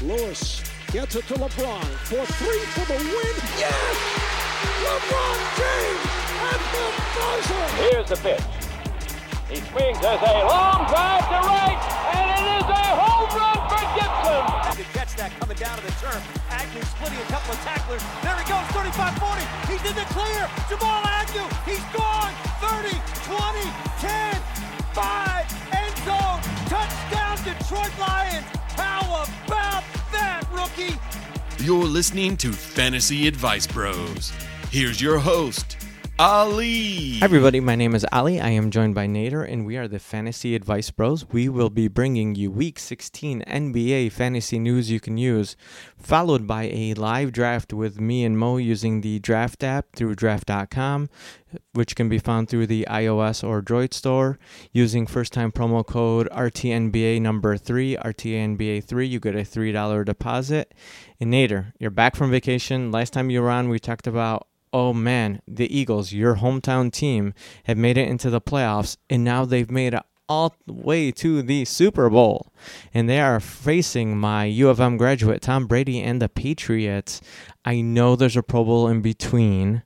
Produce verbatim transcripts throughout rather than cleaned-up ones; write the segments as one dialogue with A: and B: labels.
A: Lewis gets it to LeBron for three for the win. Yes! LeBron James at the buzzer!
B: Here's the pitch. He swings as a long drive to right, and it is a home run for Gibson.
C: To catch that coming down to the turf. Agnew splitting a couple of tacklers. There he goes, thirty-five forty. He's in the clear. Jamal Agnew, he's gone. thirty, twenty, ten, five, end zone. Touchdown, Detroit Lions. How about that, rookie?
D: You're listening to Fantasy Advice Bros. Here's your host, Ali.
E: Hi everybody, my name is Ali. I am joined by Nader, and we are the Fantasy Advice Bros. We will be bringing you Week sixteen N B A fantasy news you can use, followed by a live draft with me and Mo using the Draft app through draft dot com, which can be found through the iOS or Droid store. Using first-time promo code R T N B A number three, R T N B A three, you get a three dollars deposit. And Nader, you're back from vacation. Last time you were on, we talked about oh man, the Eagles, your hometown team, have made it into the playoffs, and now they've made it all the way to the Super Bowl. And they are facing my U of M graduate, Tom Brady, and the Patriots. I know there's a Pro Bowl in between,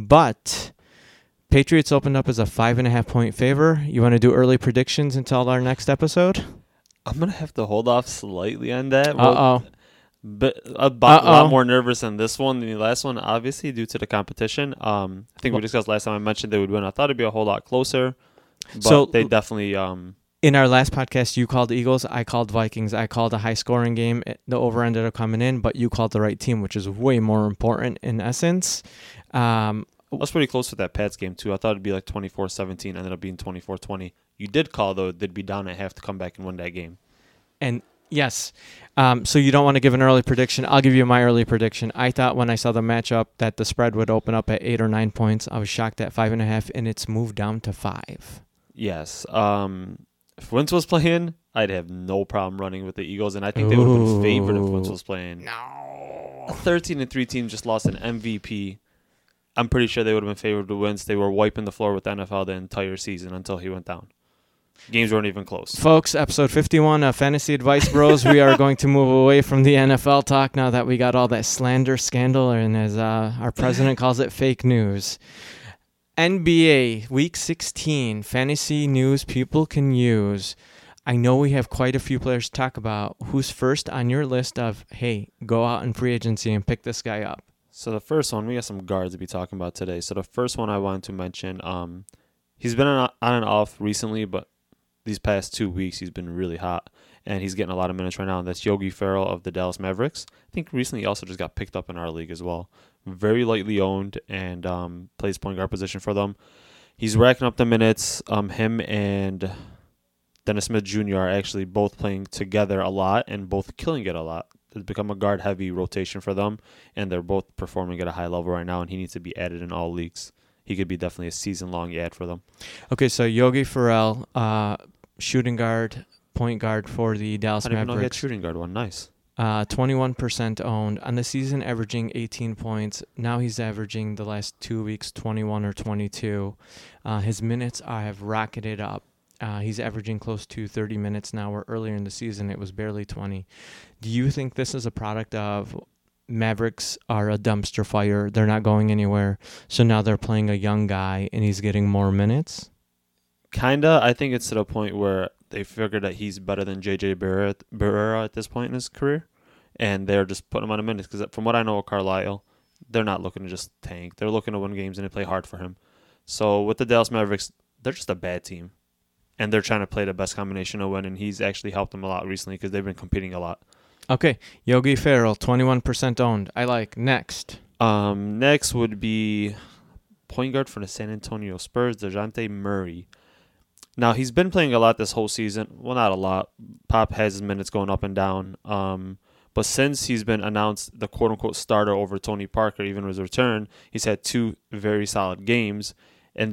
E: but Patriots opened up as a five and a half point favor. You want to do early predictions until our next episode?
F: I'm going to have to hold off slightly on that.
E: Uh-oh.
F: But about, a lot
E: Uh-oh.
F: more nervous than this one than the last one, obviously, due to the competition. Um, I think we discussed last time I mentioned they would win. I thought it'd be a whole lot closer, but
E: So-
F: they definitely... Um,
E: In our last podcast, you called Eagles, I called Vikings. I called a high-scoring game. The over ended up coming in, but you called the right team, which is way more important in essence. Um,
F: I was pretty close with that Pats game, too. I thought it'd be like twenty-four seventeen, ended up being twenty-four twenty. You did call, though, they'd be down at half to come back and win that game.
E: and yes, um, so you don't want to give an early prediction. I'll give you my early prediction. I thought when I saw the matchup that the spread would open up at eight or nine points. I was shocked at five and a half, and it's moved down to five.
F: Yes. Um, if Wentz was playing, I'd have no problem running with the Eagles, and I think they would have been favored if Wentz was playing.
E: No.
F: A thirteen and three team just lost an M V P. I'm pretty sure they would have been favored to Wentz. They were wiping the floor with the N F L the entire season until he went down. Games weren't even close.
E: Folks, episode fifty-one of Fantasy Advice Bros. We are going to move away from the N F L talk now that we got all that slander scandal, and as uh, our president calls it, fake news. N B A Week sixteen, fantasy news people can use. I know we have quite a few players to talk about. Who's first on your list of, hey, go out in free agency and pick this guy up?
F: So the first one, we got some guards to be talking about today. So the first one I wanted to mention, um, he's been on, on and off recently, but these past two weeks he's been really hot, and he's getting a lot of minutes right now, and that's Yogi Ferrell of the Dallas Mavericks. I think recently he also just got picked up in our league as well. Very lightly owned, and um, plays point guard position for them. He's racking up the minutes. Um, him and Dennis Smith Junior are actually both playing together a lot and both killing it a lot. It's become a guard-heavy rotation for them, and they're both performing at a high level right now, and he needs to be added in all leagues. He could be definitely a season-long ad for them.
E: Okay, so Yogi Ferrell, uh, shooting guard, point guard for the Dallas
F: I didn't even know he had
E: Mavericks.
F: shooting guard one. Nice.
E: Uh, twenty-one percent owned. On the season, averaging eighteen points. Now he's averaging the last two weeks twenty-one or twenty-two. Uh, his minutes uh, have rocketed up. Uh, he's averaging close to thirty minutes now, where earlier in the season it was barely twenty. Do you think this is a product of Mavericks are a dumpster fire? They're not going anywhere. So now they're playing a young guy and he's getting more minutes?
F: Kinda. I think it's to the point where they figured that he's better than J J Barrera at this point in his career, and they're just putting him on a minutes. Because from what I know of Carlisle, they're not looking to just tank. They're looking to win games, and they play hard for him. So with the Dallas Mavericks, they're just a bad team, and they're trying to play the best combination to win, and he's actually helped them a lot recently because they've been competing a lot.
E: Okay, Yogi Ferrell, twenty-one percent owned. I like. Next.
F: Um, next would be point guard for the San Antonio Spurs, DeJounte Murray. Now, he's been playing a lot this whole season. Well, not a lot. Pop has his minutes going up and down. Um, but since he's been announced the quote-unquote starter over Tony Parker, even his return, he's had two very solid games. And that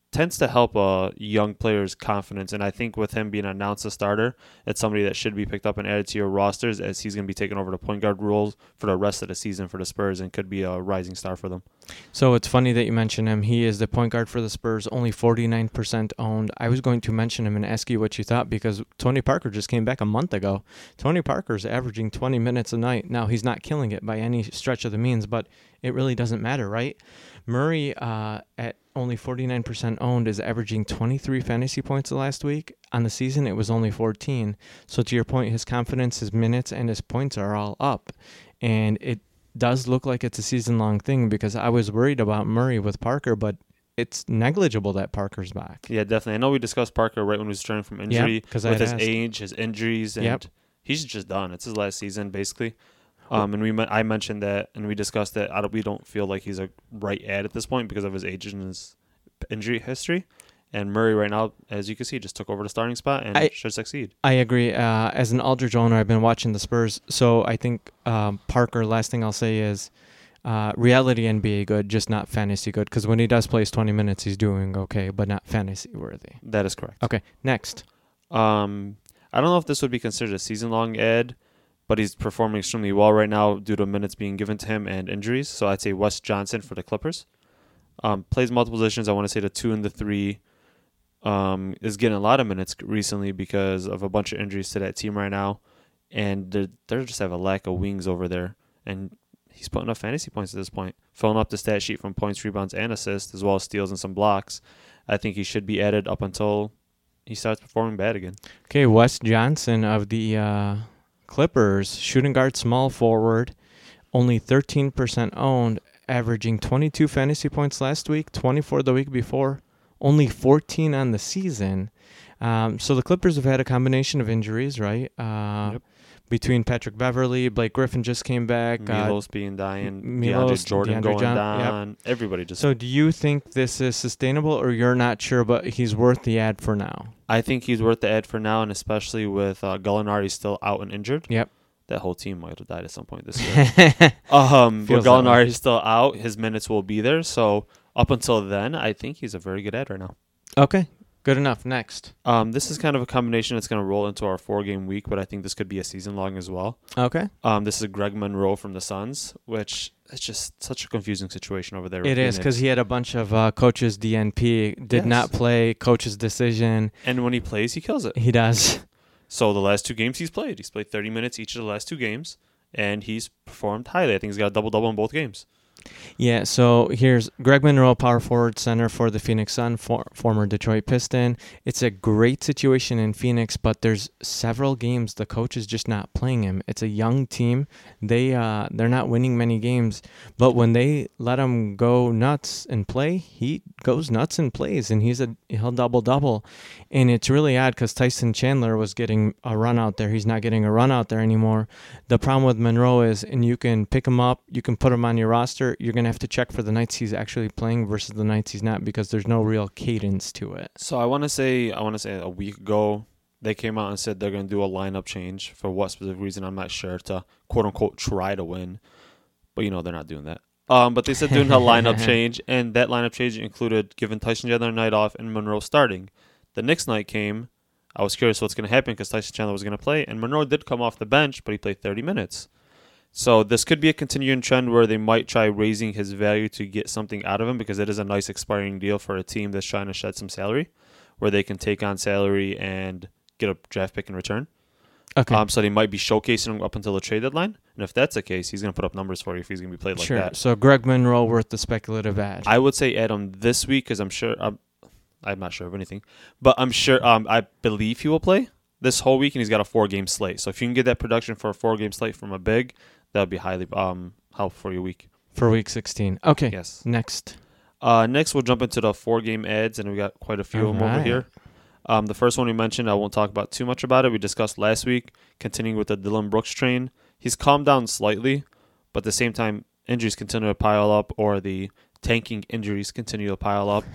F: tends to help a young player's confidence. And I think with him being announced a starter, it's somebody that should be picked up and added to your rosters, as he's going to be taking over the point guard role for the rest of the season for the Spurs and could be a rising star for them.
E: So it's funny that you mention him. He is the point guard for the Spurs, only forty-nine percent owned. I was going to mention him and ask you what you thought, because Tony Parker just came back a month ago. Tony Parker's averaging twenty minutes a night. Now, he's not killing it by any stretch of the means, but it really doesn't matter, right? Murray, uh, at only forty-nine percent owned, is averaging twenty-three fantasy points the last week. On the season, it was only fourteen. So to your point, his confidence, his minutes, and his points are all up. And it does look like it's a season-long thing, because I was worried about Murray with Parker, but it's negligible that Parker's back.
F: Yeah, definitely. I know we discussed Parker right when he was returning from injury,
E: Yep, 'cause I
F: with
E: had
F: his
E: asked.
F: age, his injuries, and
E: Yep.
F: he's just done. It's his last season, basically. Um, and we me- I mentioned that, and we discussed that I don't, we don't feel like he's a right ad at this point because of his age and his injury history. And Murray right now, as you can see, just took over the starting spot and
E: I-
F: should succeed.
E: I agree. Uh, as an Aldridge owner, I've been watching the Spurs, so I think um, Parker, last thing I'll say is uh, reality N B A good, just not fantasy good, because when he does play his twenty minutes, he's doing okay, but not fantasy worthy.
F: That is correct.
E: Okay, next.
F: Um, I don't know if this would be considered a season-long ad, but he's performing extremely well right now due to minutes being given to him and injuries. So I'd say Wes Johnson for the Clippers. Um, plays multiple positions. I want to say the two and the three. Um, is getting a lot of minutes recently because of a bunch of injuries to that team right now, and they they just have a lack of wings over there. And he's putting up fantasy points at this point, filling up the stat sheet from points, rebounds, and assists, as well as steals and some blocks. I think he should be added up until he starts performing bad again.
E: Okay, Wes Johnson of the uh, Clippers, shooting guard, small forward, only thirteen percent owned, averaging twenty-two fantasy points last week, twenty-four the week before, only fourteen on the season. Um, so the Clippers have had a combination of injuries, right? Uh,
F: Yep.
E: Between Patrick Beverly, Blake Griffin just came back. Uh,
F: Milos being dying,
E: Milos,
F: DeAndre Jordan
E: DeAndre
F: going
E: John-
F: down. Everybody just.
E: so do you think this is sustainable, or you're not sure, but he's worth the ad for now?
F: I think he's worth the ad for now, and especially with uh, Gallinari still out and injured.
E: Yep.
F: That whole team might have died at some point this year. um,
E: Feels
F: with
E: that way.
F: Gallinari still out, his minutes will be there. So up until then, I think he's a very good ad right now.
E: Okay, good enough. Next.
F: Um, this is kind of a combination that's going to roll into our four-game week, but I think this could be a season long as well.
E: Okay.
F: Um, this is Greg Monroe from the Suns, which it's just such a confusing situation over there. with
E: It is,
F: Phoenix.
E: because he had a bunch of uh, coaches D N P, did
F: Yes.
E: not play, coach's decision.
F: And when he plays, he kills it.
E: He does.
F: So the last two games he's played, he's played thirty minutes each of the last two games, and he's performed highly. I think he's got a double-double in both games.
E: Yeah, so here's Greg Monroe, power forward center for the Phoenix Sun, for, former Detroit Piston. It's a great situation in Phoenix, but there's several games the coach is just not playing him. It's a young team. They, uh, they're not winning many games, but when they let him go nuts and play, he goes nuts and plays, and he's a he'll double-double. And it's really odd because Tyson Chandler was getting a run out there. He's not getting a run out there anymore. The problem with Monroe is, and you can pick him up, you can put him on your roster, you're going to have to check for the nights he's actually playing versus the nights he's not, because there's no real cadence to it.
F: So I want to say, I want to say a week ago, they came out and said they're going to do a lineup change. For what specific reason, I'm not sure, to quote-unquote try to win. But, you know, they're not doing that. Um, but they said doing a lineup change, and that lineup change included giving Tyson Chandler a night off and Monroe starting. The next night came, I was curious what's going to happen because Tyson Chandler was going to play, and Monroe did come off the bench, but he played thirty minutes. So this could be a continuing trend where they might try raising his value to get something out of him, because it is a nice expiring deal for a team that's trying to shed some salary, where they can take on salary and get a draft pick in return.
E: Okay.
F: Um, so they might be showcasing him up until the trade deadline. And if that's the case, he's going to put up numbers for you if he's going to be played like
E: sure.
F: that.
E: So Greg Monroe worth the speculative ad.
F: I would say add him this week because I'm sure I'm, I'm not sure of anything, but I'm sure um I believe he will play this whole week, and he's got a four game slate. So if you can get that production for a four game slate from a big, that would be highly um helpful for your week.
E: for week sixteen. Okay.
F: Yes.
E: Next.
F: Uh, next we'll jump into the four game ads, and we got quite a few of them over
E: Alright.
F: here. Um, the first one we mentioned, I won't talk about too much about it. We discussed last week. Continuing with the Dylan Brooks train, he's calmed down slightly, but at the same time, injuries continue to pile up, or the tanking injuries continue to pile up.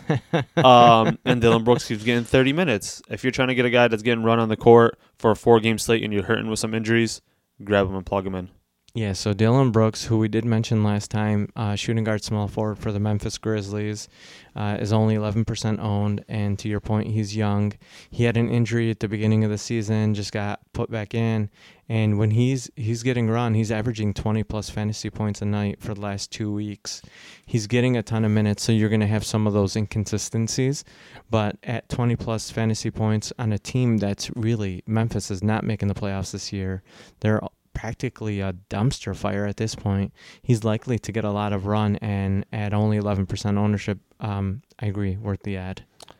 F: um, and Dylan Brooks keeps getting thirty minutes. If you're trying to get a guy that's getting run on the court for a four-game slate and you're hurting with some injuries, grab him and plug him in.
E: Yeah, so Dylan Brooks, who we did mention last time, uh, shooting guard small forward for the Memphis Grizzlies, uh, is only eleven percent owned. And to your point, he's young. He had an injury at the beginning of the season, just got put back in. And when he's he's getting run, he's averaging twenty plus fantasy points a night for the last two weeks. He's getting a ton of minutes, so you're going to have some of those inconsistencies. But at twenty plus fantasy points on a team that's really, Memphis is not making the playoffs this year. They're practically a dumpster fire at this point. He's likely to get a lot of run, and at only eleven percent ownership, um, I agree, worth the ad.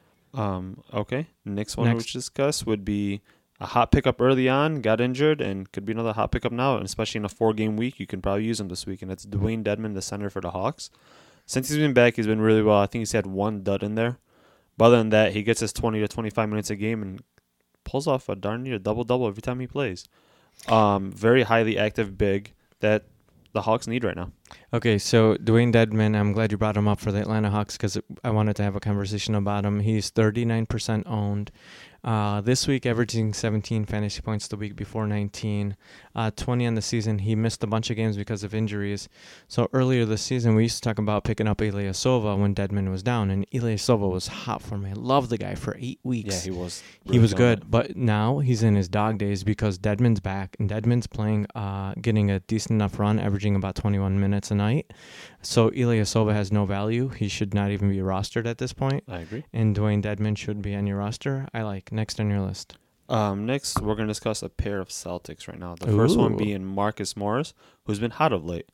F: Um, okay. Next one
E: Next.
F: we discuss would be a hot pickup early on, got injured, and could be another hot pickup now, and especially in a four-game week. You can probably use him this week, and it's Dwayne Dedmon, the center for the Hawks. Since he's been back, he's been really well. I think he's had one dud in there. But other than that, he gets his twenty to twenty-five minutes a game and pulls off a darn near double-double every time he plays. Um, very highly active big that the Hawks need right now.
E: Okay, so Dwayne Dedmon, I'm glad you brought him up for the Atlanta Hawks because I wanted to have a conversation about him. He's thirty-nine percent owned. Uh, this week, averaging seventeen fantasy points the week before nineteen. Uh, twenty on the season. He missed a bunch of games because of injuries. So earlier this season, we used to talk about picking up Ilyasova when Dedmon was down, and Ilyasova was hot for me. I love the guy for eight weeks.
F: Yeah, he was.
E: He was good, but now he's in his dog days because Dedmon's back, and Dedmon's playing, uh, getting a decent enough run, averaging about twenty-one minutes a night. So Ilyasova has no value. He should not even be rostered at this point.
F: I agree.
E: And Dwayne Dedmon should be on your roster. I like. Next on your list.
F: Um, next, we're going to discuss a pair of Celtics right now. The first one
E: Ooh.
F: being Marcus Morris, who's been hot of late.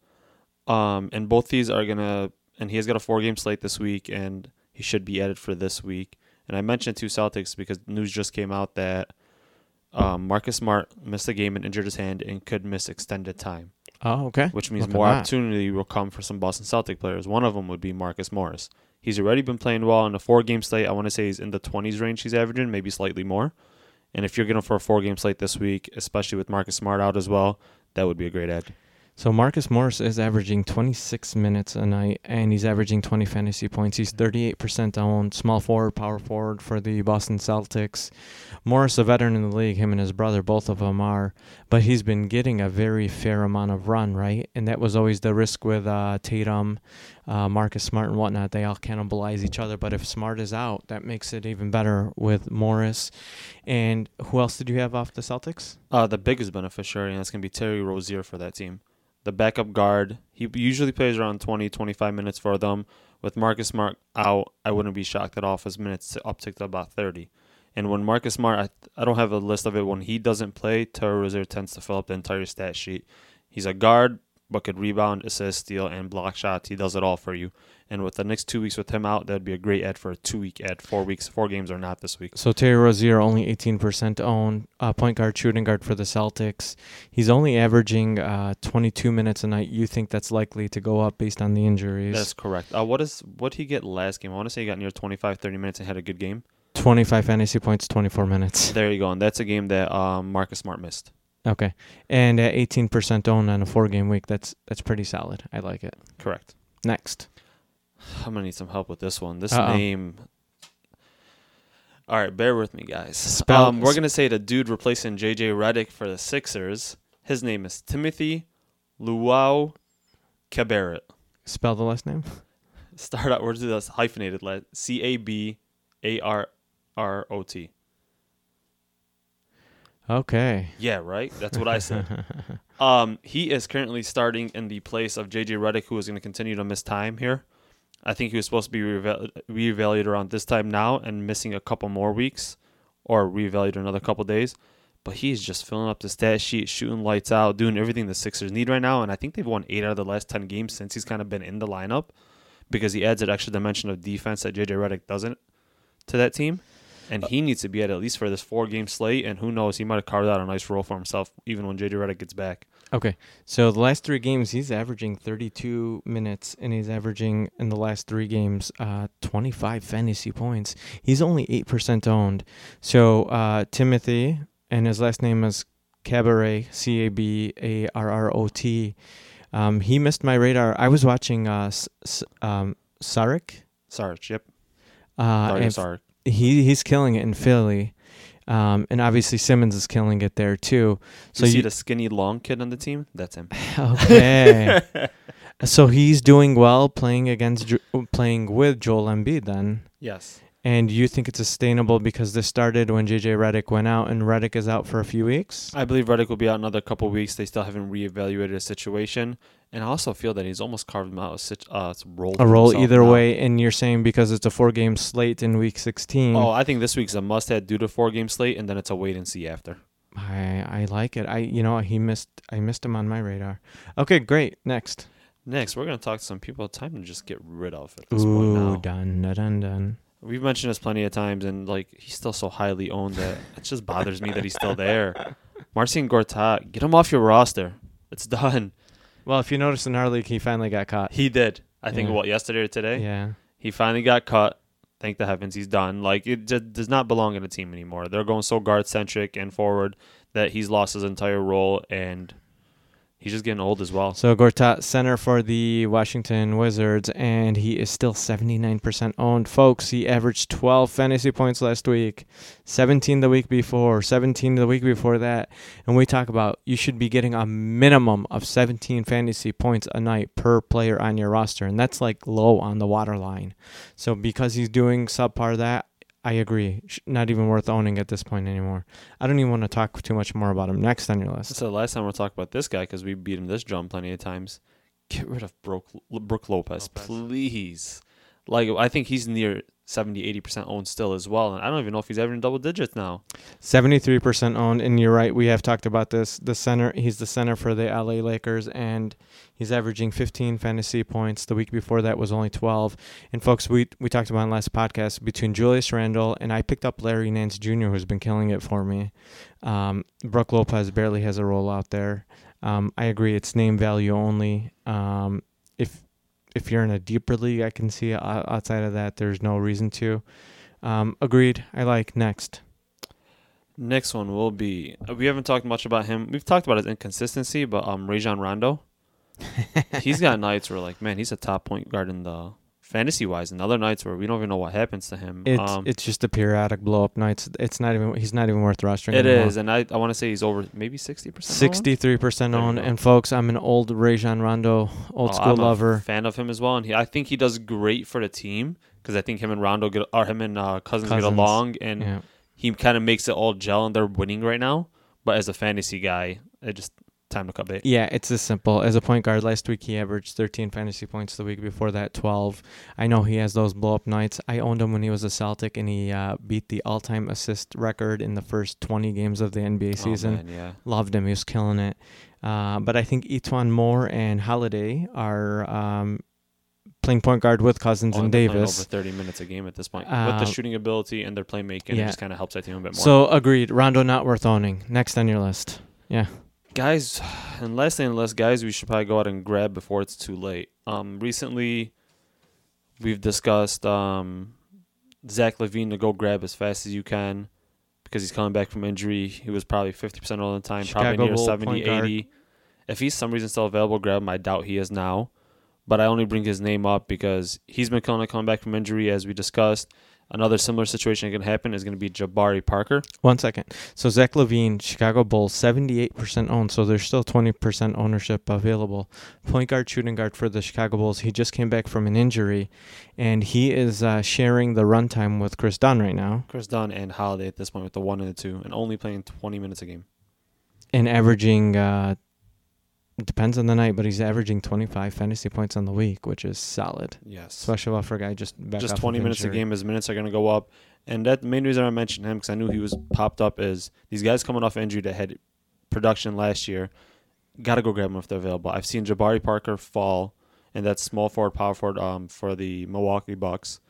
F: Um, and both these are going to, and he has got a four-game slate this week, and he should be added for this week. And I mentioned two Celtics because news just came out that um, Marcus Smart missed a game and injured his hand and could miss extended time.
E: Oh, okay.
F: Which means
E: Look at
F: more
E: that.
F: opportunity will come for some Boston Celtic players. One of them would be Marcus Morris. He's already been playing well in a four-game slate. I want to say he's in the twenties range he's averaging, maybe slightly more. And if you're getting him for a four-game slate this week, especially with Marcus Smart out as well, that would be a great ad.
E: So Marcus Morris is averaging twenty-six minutes a night, and he's averaging twenty fantasy points. He's thirty-eight percent owned, small forward, power forward for the Boston Celtics. Morris, a veteran in the league, him and his brother, both of them are, but he's been getting a very fair amount of run, right? And that was always the risk with uh, Tatum, uh, Marcus Smart, and whatnot. They all cannibalize each other, but if Smart is out, that makes it even better with Morris. And who else did you have off the Celtics?
F: Uh, the biggest beneficiary, and that's going to be Terry Rozier for that team. The backup guard, he usually plays around twenty, twenty-five minutes for them. With Marcus Smart out, I wouldn't be shocked at all if his minutes upticked to about thirty. And when Marcus Smart, I, I don't have a list of it, when he doesn't play, Terry Rozier tends to fill up the entire stat sheet. He's a guard, but could rebound, assist, steal, and block shots. He does it all for you. And with the next two weeks with him out, that would be a great ad for a two-week ad. Four weeks, four games or not this week.
E: So Terry Rozier only eighteen percent owned, uh, point guard, shooting guard for the Celtics. He's only averaging uh, twenty-two minutes a night. You think that's likely to go up based on the injuries?
F: That's correct. Uh, what is what did he get last game? I want to say he got near twenty-five, thirty minutes and had a good game.
E: twenty-five fantasy points, twenty-four minutes.
F: There you go. And that's a game that um, Marcus Smart missed.
E: Okay. And at eighteen percent owned on a four-game week, that's that's pretty solid. I like it.
F: Correct.
E: Next.
F: I'm going to need some help with this one. This
E: Uh-oh.
F: name... All right, bear with me, guys.
E: Spell-
F: um, we're going to say the dude replacing J J Redick for the Sixers. His name is Timothy Luau Cabarrot.
E: Spell the last name.
F: Start out, we're do this hyphenated. Let C A B A R R O T.
E: Okay.
F: Yeah, right? That's what I said. um, he is currently starting in the place of J J Redick, who is going to continue to miss time here. I think he was supposed to be reevalu- reevaluated around this time now and missing a couple more weeks or reevaluated another couple days. But he's just filling up the stat sheet, shooting lights out, doing everything the Sixers need right now. And I think they've won eight out of the last ten games since he's kind of been in the lineup because he adds that extra dimension of defense that J J Redick doesn't to that team. And he needs to be at at least for this four-game slate. And who knows, he might have carved out a nice role for himself even when J J Redick gets back.
E: Okay. So the last three games, he's averaging thirty-two minutes, and he's averaging in the last three games uh, twenty-five fantasy points. He's only eight percent owned. So uh, Timothy, and his last name is Cabaret, C A B A R R O T. Um, he missed my radar. I was watching uh, S- S- um, Saric.
F: Sarge, yep.
E: Uh,
F: Dario
E: and
F: Saric.
E: he he's killing it in Philly. Um, and obviously Simmons is killing it there too.
F: So you see the skinny long kid on the team? That's him.
E: Okay. So he's doing well playing against jo- playing with Joel Embiid then.
F: Yes.
E: And you think it's sustainable because this started when J J Redick went out, and Redick is out for a few weeks?
F: I believe Redick will be out another couple of weeks. They still haven't reevaluated the situation. And I also feel that he's almost carved him out a, sit- uh, role.
E: A role either
F: now.
E: way, and you're saying because it's a four-game slate in Week sixteen.
F: Oh, I think this week's a must-have due to four-game slate, and then it's a wait-and-see after.
E: I I like it. I You know, he missed. I missed him on my radar. Okay, great. Next.
F: Next, we're going to talk to some people. Time to just get rid of at this
E: Ooh,
F: point now.
E: done, done, done.
F: We've mentioned this plenty of times, and like he's still so highly owned that it just bothers me that he's still there. Marcin Gortat, get him off your roster. It's done.
E: Well, if you notice in our league, he finally got caught.
F: He did. I think,
E: Yeah.
F: what, yesterday or today?
E: Yeah.
F: He finally got cut. Thank the heavens he's done. Like, it just does not belong in a team anymore. They're going so guard-centric and forward that he's lost his entire role, and he's just getting old as well.
E: So Gortat, center for the Washington Wizards, and he is still seventy-nine percent owned. Folks, he averaged twelve fantasy points last week, seventeen the week before, seventeen the week before that. And we talk about you should be getting a minimum of seventeen fantasy points a night per player on your roster, and that's like low on the waterline. So because he's doing subpar that, I agree. Not even worth owning at this point anymore. I don't even want to talk too much more about him. Next on your list.
F: So the last time we'll talk about this guy because we beat him this drum plenty of times. Get rid of Brook, Brook Lopez,
E: Lopez,
F: please. Like, I think he's near seventy, eighty percent owned still as well. And I don't even know if he's ever in double digits now.
E: seventy-three percent owned. And you're right. We have talked about this. The center, he's the center for the L A Lakers, and he's averaging fifteen fantasy points. The week before that was only twelve. And folks, we we talked about in last podcast between Julius Randle and I picked up Larry Nance Junior, who's been killing it for me. Um, Brook Lopez barely has a role out there. Um, I agree. It's name value only. Um, if if you're in a deeper league, I can see outside of that, there's no reason to. Um, agreed. I like next.
F: Next one will be, we haven't talked much about him. We've talked about his inconsistency, but um, Rajon Rondo. He's got nights where, like, man, he's a top point guard in the fantasy-wise, and other nights where we don't even know what happens to him.
E: It's
F: um,
E: it's just a periodic blow-up nights. It's not even he's not even worth rostering.
F: It
E: anymore.
F: is, and I I want to say he's over maybe sixty percent.
E: Sixty-three percent owned, and folks, I'm an old Rajon Rondo, old
F: oh,
E: school
F: I'm
E: lover.
F: A fan of him as well, and he, I think he does great for the team because I think him and Rondo get, or him and uh, Cousins,
E: Cousins.
F: get along, and
E: Yeah.
F: he kind of makes it all gel, and they're winning right now. But as a fantasy guy, it just time to cut bait.
E: Yeah, it's as simple. As a point guard, last week he averaged thirteen fantasy points. The week before that, twelve. I know he has those blow-up nights. I owned him when he was a Celtic, and he uh, beat the all-time assist record in the first twenty games of the N B A season.
F: Oh, man, yeah.
E: Loved him. He was killing it. Uh, but I think Etuan Moore and Holiday are um, playing point guard with Cousins
F: Oh,
E: and
F: they're playing
E: Davis.
F: over thirty minutes a game at this point.
E: Uh,
F: With the shooting ability and their playmaking,
E: yeah.
F: it just kind of helps that team a bit more.
E: So, agreed. Rondo not worth owning. Next on your list. Yeah.
F: Guys, and last thing on the list, guys, we should probably go out and grab before it's too late. Um, recently, we've discussed um, Zach LaVine to go grab as fast as you can because he's coming back from injury. He was probably fifty percent all the time,
E: Chicago
F: probably near
E: Bull
F: seventy,
E: point guard.
F: eighty. If he's some reason still available, grab him. I doubt he is now. But I only bring his name up because he's been killing it coming back from injury, as we discussed. Another similar situation that can happen is going to be Jabari Parker.
E: One second. So Zach LaVine, Chicago Bulls, seventy-eight percent owned. So there's still twenty percent ownership available. Point guard, shooting guard for the Chicago Bulls. He just came back from an injury, and he is uh, sharing the runtime with Chris Dunn right now.
F: Chris Dunn and Holiday at this point with the one and the two, and only playing twenty minutes a game.
E: And averaging, uh, it depends on the night, but he's averaging twenty-five fantasy points on the week, which is solid.
F: Yes.
E: Especially for a guy just back
F: Just
E: off
F: twenty
E: of
F: minutes a
E: injury.
F: game, his minutes are going to go up. And that the main reason I mentioned him, because I knew he was popped up, is these guys coming off injury that had production last year, got to go grab them if they're available. I've seen Jabari Parker fall, and that's small forward, power forward um, for the Milwaukee Bucks,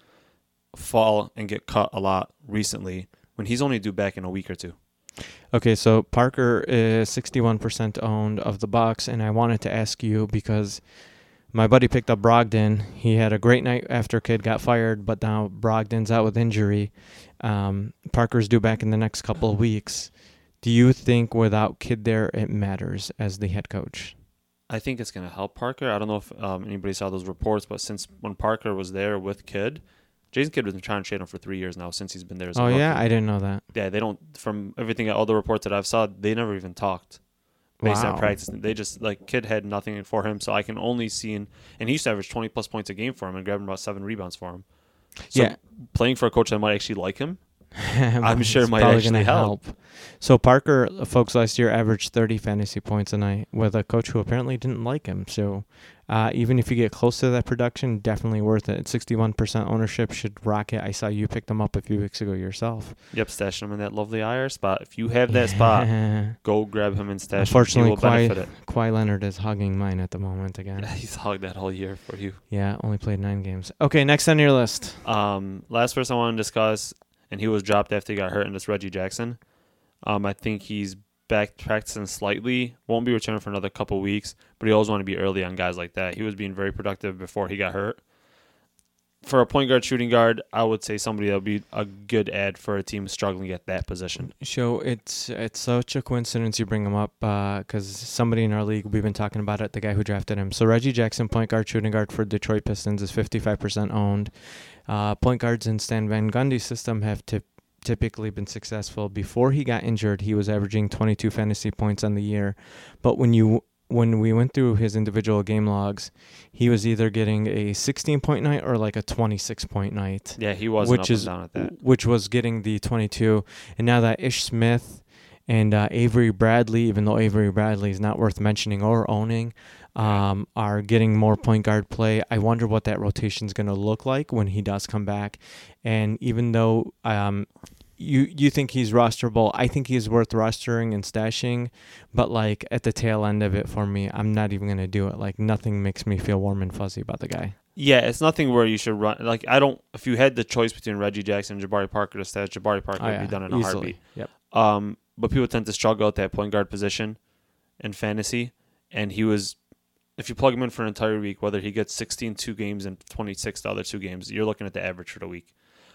F: fall and get cut a lot recently when he's only due back in a week or two.
E: Okay, so Parker is sixty-one percent owned of the Bucks, and I wanted to ask you because my buddy picked up Brogdon. He had a great night after Kidd got fired, but now Brogdon's out with injury. Um, Parker's due back in the next couple of weeks. Do you think without Kidd there, it matters as the head coach?
F: I think it's going to help Parker. I don't know if um, anybody saw those reports, but since when Parker was there with Kidd, Jason Kidd has been trying to trade him for three years now since he's been there as a
E: Oh,
F: rookie.
E: yeah? I didn't know that.
F: Yeah, they don't, from everything, all the reports that I've saw, they never even talked based
E: Wow.
F: on practice. They just, like, Kidd had nothing for him, so I can only see, in, and he used to average twenty-plus points a game for him and grabbing about seven rebounds for him. So
E: Yeah.
F: playing for a coach that might actually like him,
E: Well,
F: I'm sure it
E: it's
F: might
E: probably
F: actually
E: gonna
F: help.
E: So Parker, uh, folks, last year averaged thirty fantasy points a night with a coach who apparently didn't like him. So uh, even if you get close to that production, definitely worth it. sixty-one percent ownership should rock it. I saw you picked them up a few weeks ago yourself.
F: Yep, stashing him in that lovely I R spot. If you have that spot, go grab him and stash
E: Unfortunately,
F: him. He will
E: Kawhi,
F: benefit
E: Kawhi Leonard is hugging mine at the moment again.
F: it. He's hogged that whole year for you.
E: Yeah, only played nine games. Okay, next on your list.
F: Um, last person I want to discuss, and he was dropped after he got hurt, and it's Reggie Jackson. Um, I think he's back practicing slightly. Won't be returning for another couple weeks, but he always want to be early on guys like that. He was being very productive before he got hurt. For a point guard, shooting guard, I would say somebody that would be a good add for a team struggling at that position.
E: So it's it's such a coincidence you bring him up because somebody in our league, we've been talking about it, the guy who drafted him. So Reggie Jackson, point guard, shooting guard for Detroit Pistons, is fifty-five percent owned. Uh, point guards in Stan Van Gundy's system have tip, typically been successful. Before he got injured, he was averaging twenty-two fantasy points on the year. But when you when we went through his individual game logs, he was either getting a sixteen-point night or like a twenty-six-point night.
F: Yeah, he wasn't
E: which
F: up
E: is
F: and down at that.
E: which was getting the twenty-two. And now that Ish Smith and uh, Avery Bradley, even though Avery Bradley is not worth mentioning or owning, um, are getting more point guard play, I wonder what that rotation is going to look like when he does come back. And even though um, you you think he's rosterable, I think he's worth rostering and stashing. But like at the tail end of it for me, I'm not even going to do it. Like nothing makes me feel warm and fuzzy about the guy.
F: Yeah, it's nothing where you should run. Like, I don't, if you had the choice between Reggie Jackson and Jabari Parker to stash, Jabari Parker
E: Oh,
F: would
E: yeah,
F: be done in a
E: easily.
F: heartbeat.
E: Yep.
F: Um, but people tend to struggle at that point guard position in fantasy. And he was, if you plug him in for an entire week, whether he gets sixteen two games and twenty-six the other two games, you're looking at the average for the week.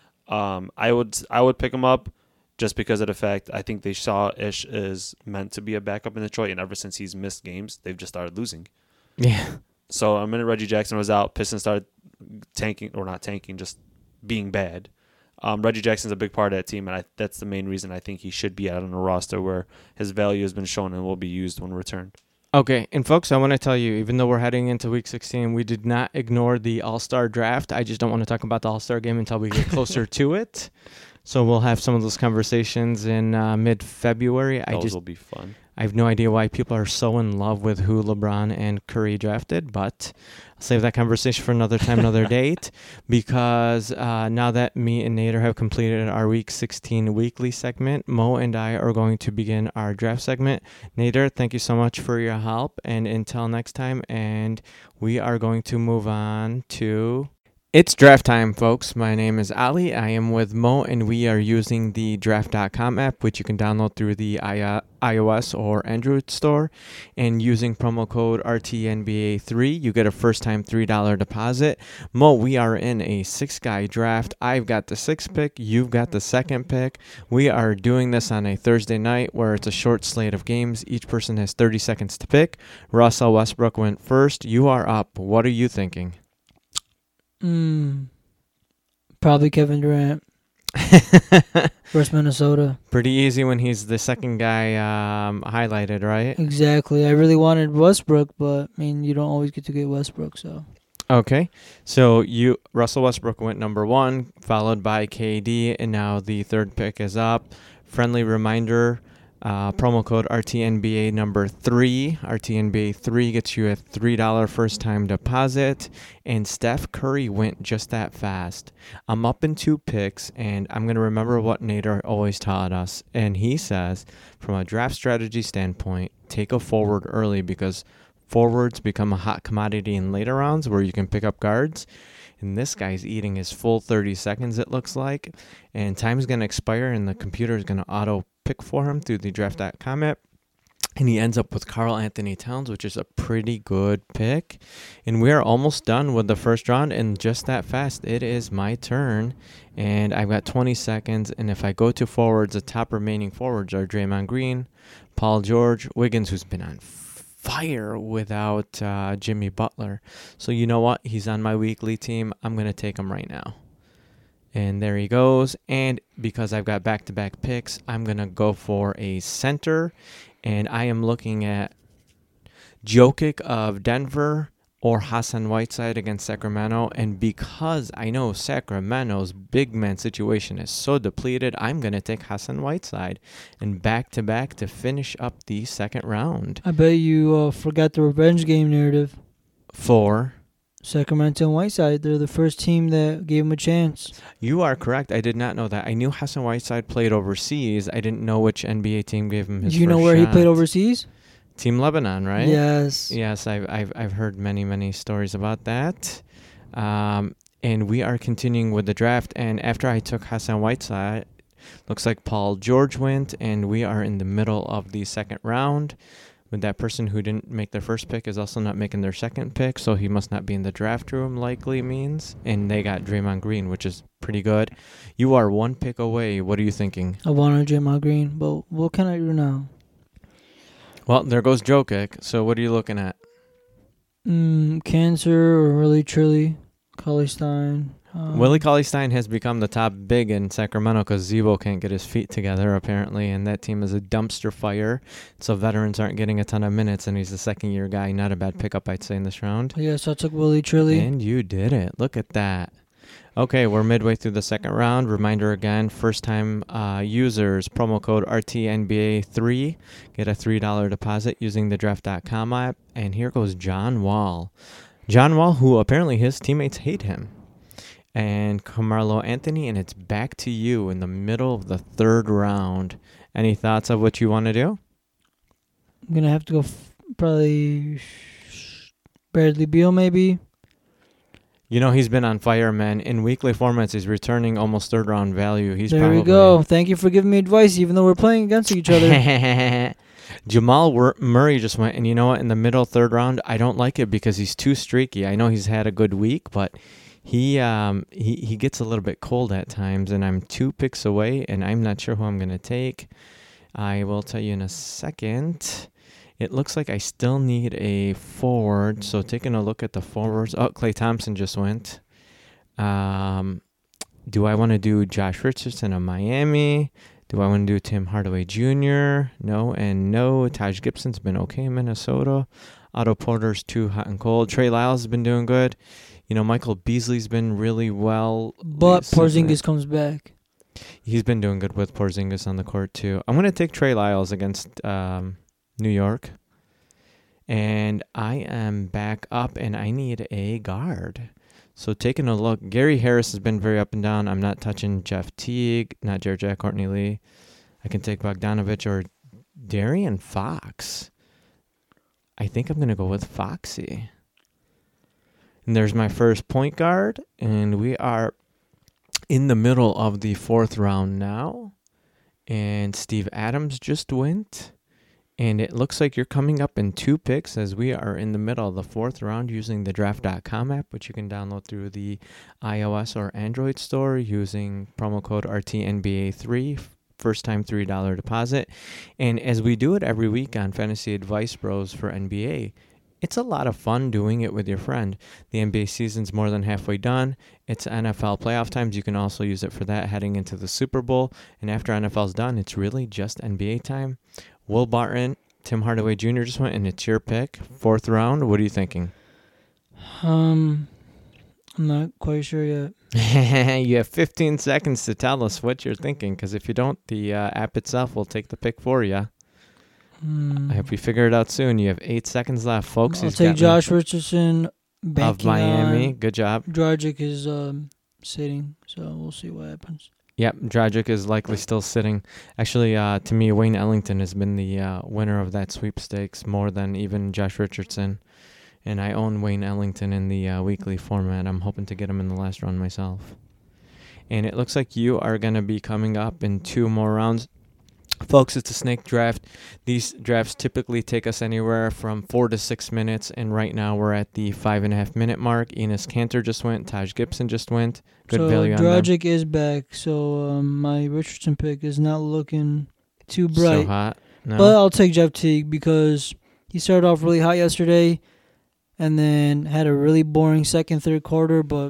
F: Um, I would I would pick him up just because of the fact I think they saw Ish is meant to be a backup in Detroit, and ever since he's missed games, they've just started losing.
E: Yeah.
F: So a minute Reggie Jackson was out, Pistons started tanking, or not tanking, just being bad. Um, Reggie Jackson's a big part of that team, and I, that's the main reason I think he should be out on a roster where his value has been shown and will be used when returned.
E: Okay, and folks, I want to tell you, even though we're heading into week sixteen, we did not ignore the All-Star draft. I just don't want to talk about the All-Star game until we get closer to it. So we'll have some of those conversations in uh, mid-February. I
F: Those
E: just
F: will be fun.
E: I have no idea why people are so in love with who LeBron and Curry drafted, but I'll save that conversation for another time, another date, because uh, now that me and Nader have completed our Week sixteen weekly segment, Mo and I are going to begin our draft segment. Nader, thank you so much for your help, and until next time, and we are going to move on to... It's draft time, folks. My name is Ali. I am with Mo, and we are using the draft dot com app, which you can download through the iOS or Android store. And using promo code R T N B A three, you get a first-time three dollars deposit. Mo, we are in a six-guy draft. I've got the sixth pick. You've got the second pick. We are doing this on a Thursday night where it's a short slate of games. Each person has thirty seconds to pick. Russell Westbrook went first. You are up. What are you thinking?
G: Mm, probably Kevin Durant. Versus Minnesota.
E: Pretty easy when he's the second guy um, highlighted, right?
G: Exactly. I really wanted Westbrook, but I mean, you don't always get to get Westbrook, so.
E: Okay, so you Russell Westbrook went number one, followed by K D, and now the third pick is up. Friendly reminder. Uh, promo code R T N B A number three. R T N B A three gets you a three dollars first-time deposit. And Steph Curry went just that fast. I'm up in two picks, and I'm going to remember what Nader always taught us. And he says, from a draft strategy standpoint, take a forward early because forwards become a hot commodity in later rounds where you can pick up guards. And this guy's eating his full thirty seconds, it looks like. And time's going to expire, and the computer is going to auto-pick for him through the draft dot com app. And he ends up with Karl Anthony Towns, which is a pretty good pick. And we are almost done with the first round, and just that fast, it is my turn. And I've got twenty seconds, and if I go to forwards, the top remaining forwards are Draymond Green, Paul George, Wiggins, who's been on fire without uh, Jimmy Butler. So you know what? He's on my weekly team. I'm going to take him right now. And there he goes. And because I've got back-to-back picks, I'm going to go for a center. And I am looking at Jokic of Denver or Hassan Whiteside against Sacramento. And because I know Sacramento's big man situation is so depleted, I'm going to take Hassan Whiteside and back-to-back to finish up the second round.
G: I bet you uh, forgot the revenge game narrative.
E: For
G: Sacramento and Whiteside, they're the first team that gave him a chance.
E: You are correct. I did not know that. I knew Hassan Whiteside played overseas. I didn't know which N B A team gave him his
G: Do you
E: first
G: know where
E: shot.
G: he played overseas?
E: Team Lebanon, right?
G: Yes.
E: Yes, I've I've I've heard many many stories about that. Um, and we are continuing with the draft. And after I took Hassan Whiteside, looks like Paul George went, and we are in the middle of the second round. With that person who didn't make their first pick is also not making their second pick, so he must not be in the draft room, likely means. And they got Draymond Green, which is pretty good. You are one pick away. What are you thinking?
G: I wanted Draymond Green, but what can I do now?
E: Well, there goes Jokic. So what are you looking at?
G: Mm, Cancer or really truly Cauley Stein. Um,
E: Willie Cauley-Stein has become the top big in Sacramento because Zebo can't get his feet together, apparently, and that team is a dumpster fire. So veterans aren't getting a ton of minutes, and he's a second-year guy. Not a bad pickup, I'd say, in this round.
G: Yeah, so I took Willie Trilly.
E: And you did it. Look at that. Okay, we're midway through the second round. Reminder again, first-time uh, users, promo code R T N B A three. Get a three dollars deposit using the draft dot com app. And here goes John Wall. John Wall, who apparently his teammates hate him. And Carmelo Anthony, and it's back to you in the middle of the third round. Any thoughts of what you want to do?
G: I'm going to have to go f- probably Bradley Beal maybe.
E: You know, he's been on fire, man. In weekly formats, he's returning almost third round value. He's
G: there
E: probably...
G: we go. Thank you for giving me advice, even though we're playing against each other.
E: Jamal Wor- Murray just went, and you know what? In the middle third round, I don't like it because he's too streaky. I know he's had a good week, but he um he, he gets a little bit cold at times, and I'm two picks away, and I'm not sure who I'm going to take. I will tell you in a second. It looks like I still need a forward, so taking a look at the forwards. Oh, Klay Thompson just went. Um, do I want to do Josh Richardson of Miami? Do I want to do Tim Hardaway Junior? No and no. Taj Gibson's been okay in Minnesota. Otto Porter's too hot and cold. Trey Lyles has been doing good. You know, Michael Beasley's been really well.
G: But Porzingis comes back.
E: He's been doing good with Porzingis on the court, too. I'm going to take Trey Lyles against um, New York. And I am back up, and I need a guard. So taking a look, Gary Harris has been very up and down. I'm not touching Jeff Teague, not Jared Jack, Courtney Lee. I can take Bogdanovich or Darian Fox. I think I'm going to go with Foxy. And there's my first point guard, and we are in the middle of the fourth round now. And Steve Adams just went. And it looks like you're coming up in two picks as we are in the middle of the fourth round using the draft dot com app, which you can download through the iOS or Android store using promo code R T N B A three, first time three dollars deposit. And as we do it every week on Fantasy Advice Bros for N B A, it's a lot of fun doing it with your friend. The N B A season's more than halfway done. It's N F L playoff times. You can also use it for that heading into the Super Bowl. And after N F L's done, it's really just N B A time. Will Barton, Tim Hardaway Junior just went, and it's your pick. Fourth round. What are you thinking?
G: Um, I'm not quite sure yet.
E: You have fifteen seconds to tell us what you're thinking, because if you don't, the uh, app itself will take the pick for you.
G: Hmm.
E: I hope we figure it out soon. You have eight seconds left, folks.
G: I'll
E: He's
G: take
E: got
G: Josh
E: me
G: Richardson.
E: of Miami.
G: On.
E: Good job.
G: Dragic is um, sitting, so we'll see what happens.
E: Yep, Dragic is likely still sitting. Actually, uh, to me, Wayne Ellington has been the uh, winner of that sweepstakes more than even Josh Richardson. And I own Wayne Ellington in the uh, weekly format. I'm hoping to get him in the last round myself. And it looks like you are going to be coming up in two more rounds. Folks, it's a snake draft. These drafts typically take us anywhere from four to six minutes, and right now we're at the five and a half minute mark. Enes Kanter just went. Taj Gibson just went. Good
G: so
E: value on them.
G: Dragic is back, so um, my Richardson pick is not looking too bright.
E: So hot. No.
G: But I'll take Jeff Teague because he started off really hot yesterday and then had a really boring second, third quarter, but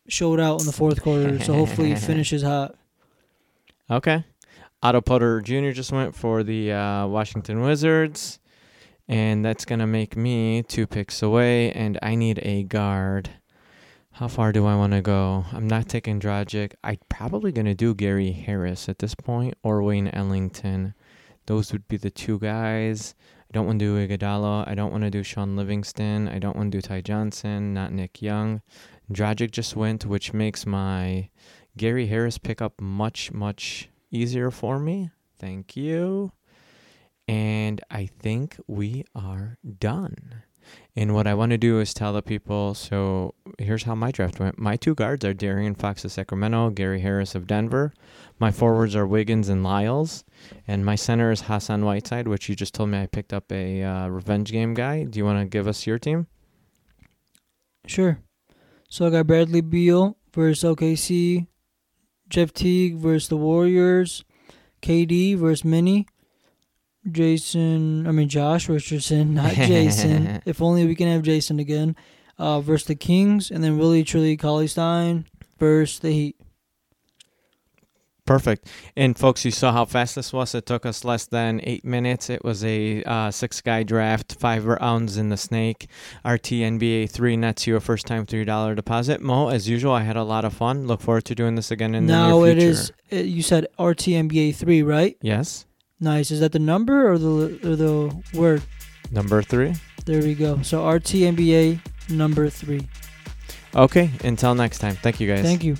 G: showed out in the fourth quarter, so hopefully he finishes hot.
E: Okay. Otto Porter Junior just went for the uh, Washington Wizards, and that's going to make me two picks away, and I need a guard. How far do I want to go? I'm not taking Dragic. I'm probably going to do Gary Harris at this point or Wayne Ellington. Those would be the two guys. I don't want to do Iguodala. I don't want to do Sean Livingston. I don't want to do Ty Johnson, not Nick Young. Dragic just went, which makes my Gary Harris pickup much, much easier for me. Thank you. And I think we are done. And what I want to do is tell the people, so here's how my draft went. My two guards are Darian Fox of Sacramento, Gary Harris of Denver. My forwards are Wiggins and Lyles. And my center is Hassan Whiteside, which you just told me I picked up a uh, revenge game guy. Do you want to give us your team?
G: Sure. So I got Bradley Beal versus O K C, Jeff Teague versus the Warriors, K D versus Minnie, Jason, I mean Josh Richardson, not Jason. If only we can have Jason again. Uh, versus the Kings, and then Willie Trilly Cauley-Stein versus the Heat.
E: Perfect. And folks, you saw how fast this was. It took us less than eight minutes. It was a uh, six-guy draft, five rounds in the snake. R T N B A three nets you a first-time three dollar deposit. Mo, as usual, I had a lot of fun. Look forward to doing this again in
G: now
E: the near future.
G: Now it is, it, you said R T N B A three, right?
E: Yes.
G: Nice. Is that the number or the or the word?
E: Number three.
G: There we go. So R T N B A number three.
E: Okay. Until next time. Thank you, guys.
G: Thank you.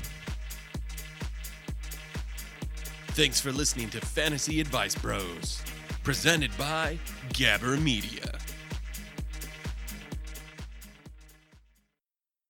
D: Thanks for listening to Fantasy Advice Bros, presented by Gabber Media.